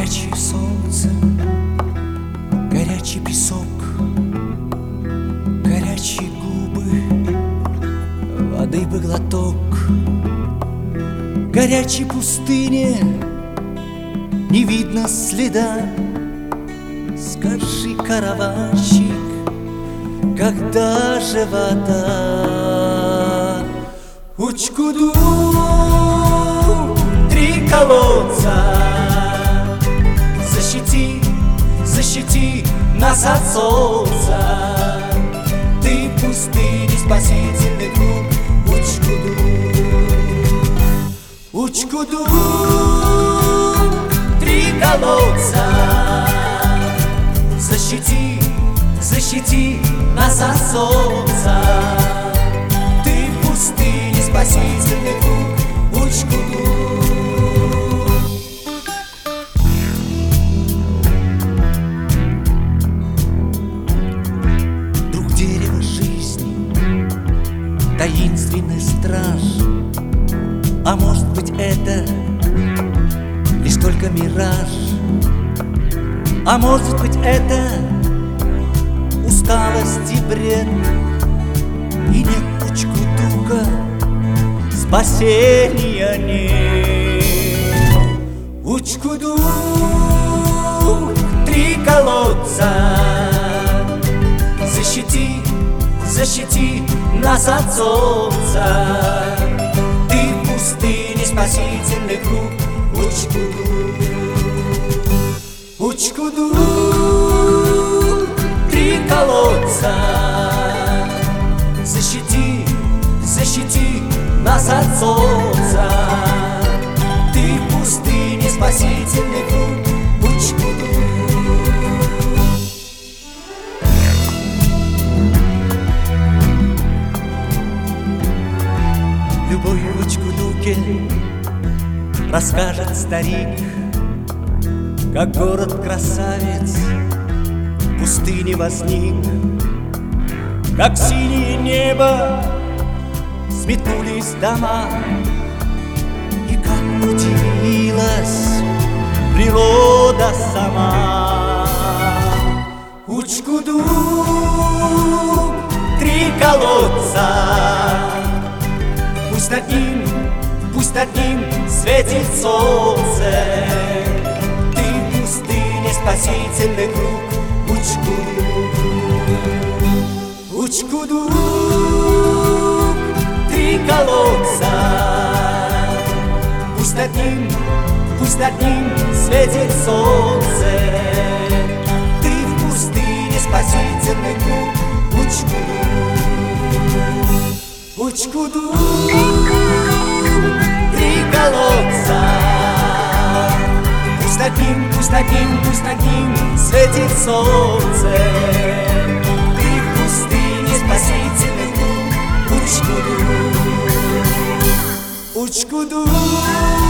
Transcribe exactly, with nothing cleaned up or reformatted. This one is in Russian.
Горячее солнце, горячий песок, горячие губы, воды бы глоток. Горячей пустыне не видно следа. Скажи, караванщик, когда же вода? Учкуду, три колодца, защити, защити нас от солнца. Ты в пустыне спасительный круг. Учкуду, Учкуду, три колодца, защити, защити нас от солнца. Ты в пустыне спасительный круг. Учкуду. Друг дерева жизни, таинственный страж. А может быть, это лишь только мираж? А может быть, это усталость и бред? И нет Учкудука, спасения нет. Учкуду, три колодца, защити, защити нас от солнца. Ты в пустыне спасительный круг. Учкуду, Учкуду, три колодца, защити, защити нас от солнца. Ты в пустыне спасительный круг. Учкуду. Любовь в Учкудуке расскажет старик, как город-красавец в пустыне возник, как синее небо сметнулись дома, и как удивилась природа сама. Учкуду, три колодца, пусть над ним, пусть над ним светит солнце. Ты в пустыне спасительный круг. Учкуду, Учкуду, три колодца, пусть над ним, пусть над ним светит солнце. Ты в пустыне спасительный круг. Учкуду, Учкуду, три колодца, пусть над ним, пусть над ним, пусть над ним светит солнце. Ты в пустыне спасительный круг. Учкуду, Учкуду.